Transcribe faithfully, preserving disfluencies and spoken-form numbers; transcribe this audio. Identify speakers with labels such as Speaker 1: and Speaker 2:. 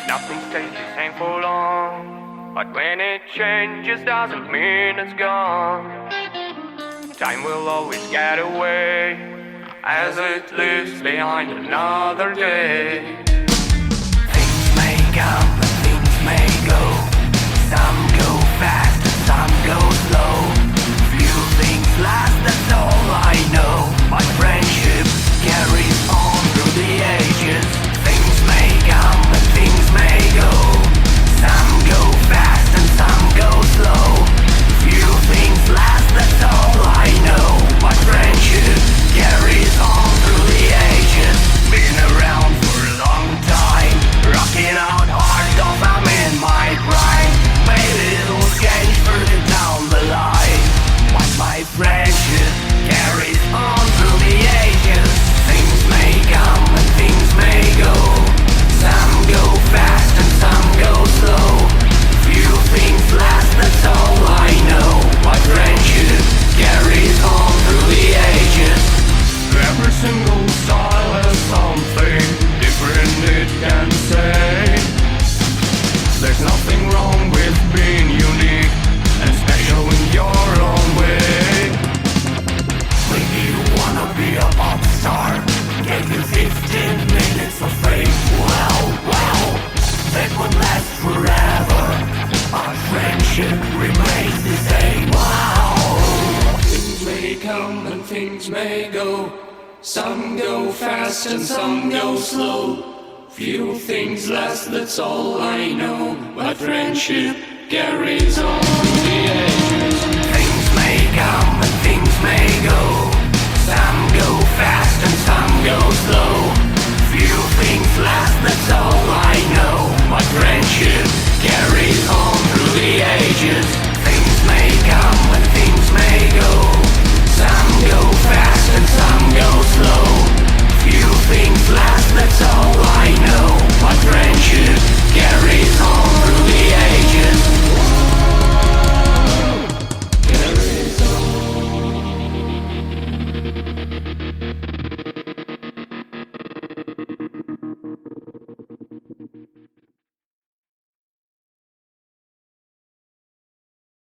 Speaker 1: Nothing stays the same for long, but when it changes doesn't mean it's gone. Time will always get away as it leaves behind another day.
Speaker 2: Things may come and things may go. Some go fast and some go slow. Few things last, that's all I know. My friendship carries on through the ages. Things may come and things may go. Some go fast and some go slow. Few things last, that's all I know. My friendship carries on through the ages. Been around for a long time, rocking out hard off, I'm in my prime. Made little change further down the line, but my friendship carries on through the ages. Things may come and things may go. Some go fast and some go slow. Few things last, that's all I know. My friendship carries on through the ages.
Speaker 1: Every single style has something different it can say. There's nothing wrong with being unique and special in your own way.
Speaker 2: Maybe you wanna be a pop star, gave you fifteen minutes of fame. Well, well, that won't last forever. Our friendship remains the same. Wow.
Speaker 3: Things may come and things may go. Some go fast and some go slow. Few things last, that's all I know. But friendship carries on the ages.
Speaker 2: Things may come and things may go. Some go fast